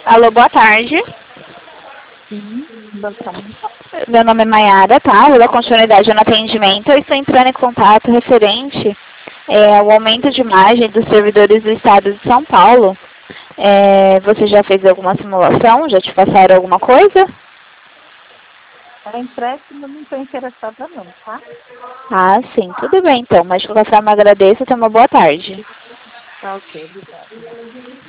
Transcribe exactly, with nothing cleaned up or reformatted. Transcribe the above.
Alô, boa tarde. Sim, boa tarde. Meu nome é Mayara, tá? Eu dou continuidade no atendimento. Eu estou entrando em contato referente é, ao aumento de margem dos servidores do estado de São Paulo. É, você já fez alguma simulação? Já te passaram alguma coisa? É empréstimo, não estou interessada não, tá? Ah, sim. Tudo bem, então. Mas de qualquer forma, agradeço e tenha uma boa tarde. Tá ok, obrigada.